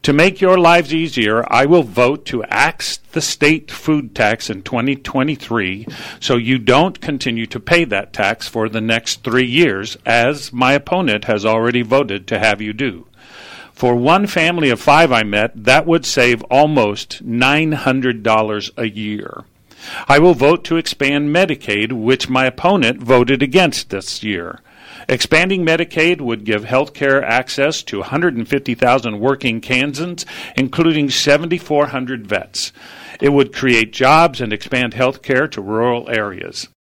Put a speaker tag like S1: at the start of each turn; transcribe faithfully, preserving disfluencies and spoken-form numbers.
S1: To make your lives easier, I will vote to axe the state food tax in twenty twenty-three so you don't continue to pay that tax for the next three years, as my opponent has already voted to have you do. For one family of five I met, that would save almost nine hundred dollars a year. I will vote to expand Medicaid, which my opponent voted against this year. Expanding Medicaid would give health care access to one hundred fifty thousand working Kansans, including seven thousand four hundred vets. It would create jobs and expand health care to rural areas.